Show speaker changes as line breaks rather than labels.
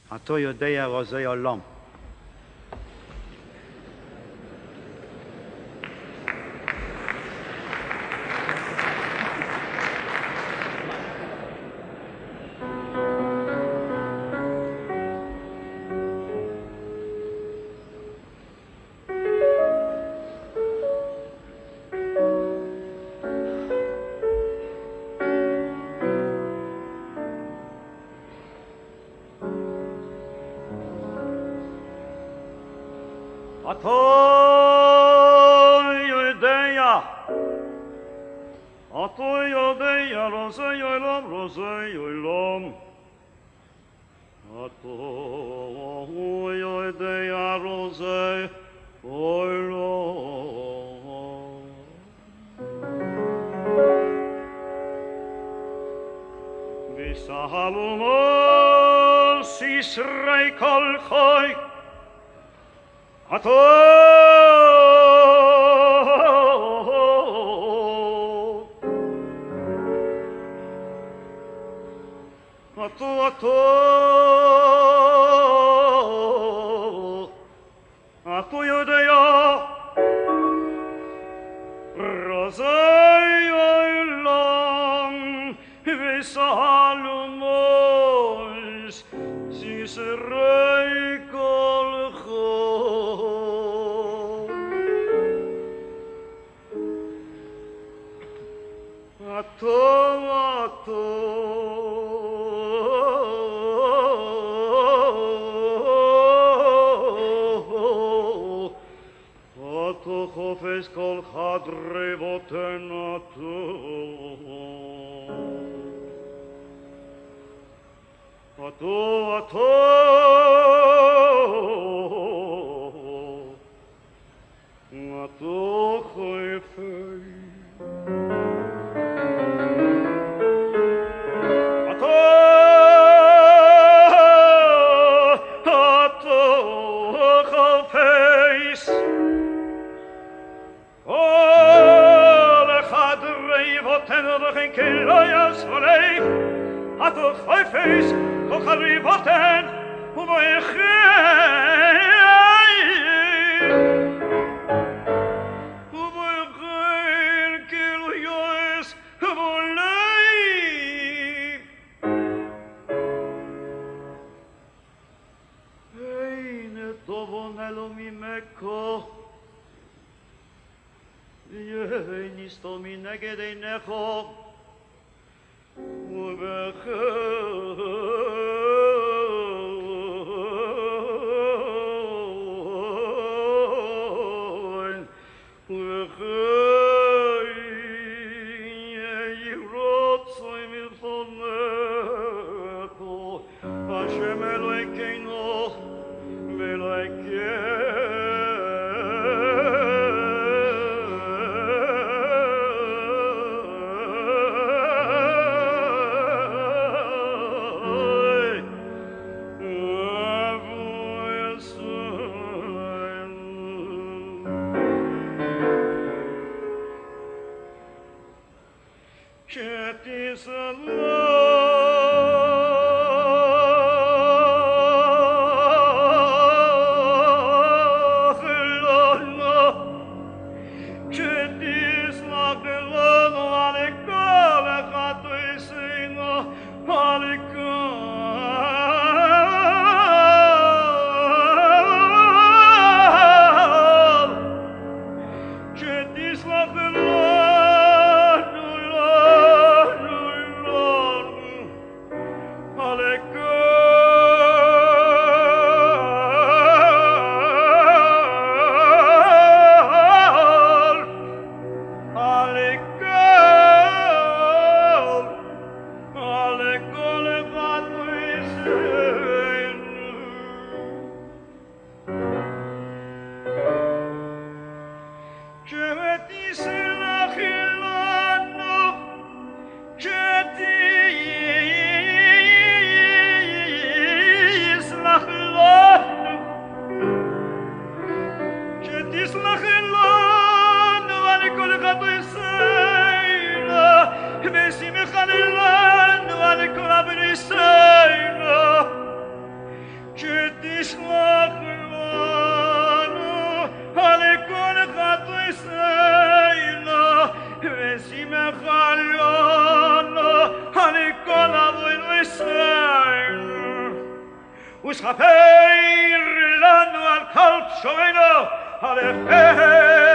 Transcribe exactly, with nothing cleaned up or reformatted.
אתה יודע רוזי עולם.
אתה יודע, אתה יודע רוזי עולם, רוזי עולם. אתה יודע רוזי עולם. וסהלומוס ישראל כל חי Ato Ato Ato Ato Yodaya Razai Olam Vesalumos Sisrei Kol Ato, ato, ato חופש כל חדרי בוטנתו. Ato, ato, ato חופש. Ten kiloyas volei ato khoifes ko khariboten u moykhei u moykhei kiloyas volei eine tovonelo mimeko ye nisto mi negede necho ובכן ובכן ירוצוי מלפונך השם אלוהינו ואלוהיכם Lord, Lord, Lord. uscapeir l'anno al calcio veno, alle